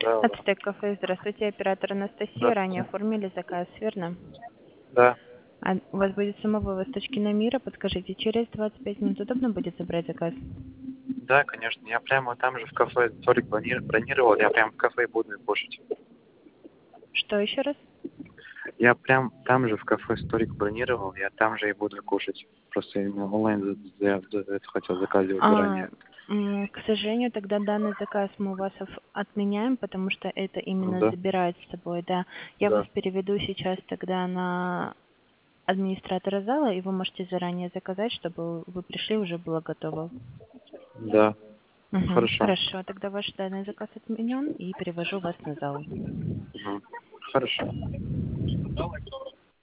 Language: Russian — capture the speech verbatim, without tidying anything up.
Да, да. Ацтек кафе, здравствуйте, оператор Анастасия. Ранее Здравствуйте. оформили заказ, верно? Да. А у вас будет самовывоз с точки Намира. Подскажите, через двадцать пять минут удобно будет забрать заказ? Да, конечно. Я прямо там же в кафе столик брони- бронировал. Я прям в кафе буду кушать. Что еще раз? Я прям там же в кафе столик бронировал. Я там же и буду кушать. Просто я именно онлайн за, за- за это хотел заказывать А, заранее. м, к сожалению, тогда данный заказ мы у вас оф- отменяем, потому что это Ну именно да. забирает с собой, да. Я вас Да. переведу сейчас тогда на администратора зала, и вы можете заранее заказать, чтобы вы пришли, уже было готово. Да. Угу, Хорошо. хорошо, тогда ваш данный заказ отменен и перевожу вас на зал. Мгм. Хорошо.